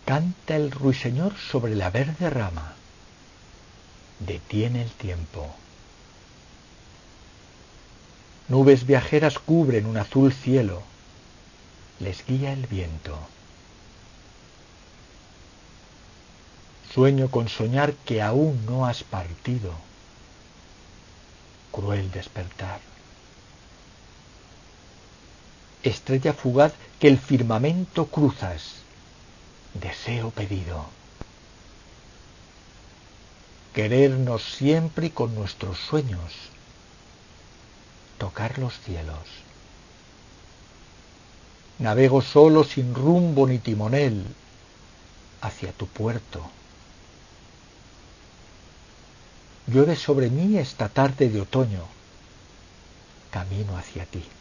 Canta el ruiseñor sobre la verde rama. Detiene el tiempo. Nubes viajeras cubren un azul cielo. Les guía el viento. Sueño con soñar que aún no has partido. Cruel despertar. Estrella fugaz que el firmamento cruzas. Deseo pedido. Querernos siempre y con nuestros sueños. Tocar los cielos. Navego solo sin rumbo ni timonel hacia tu puerto. Llueve sobre mí esta tarde de otoño. Camino hacia ti.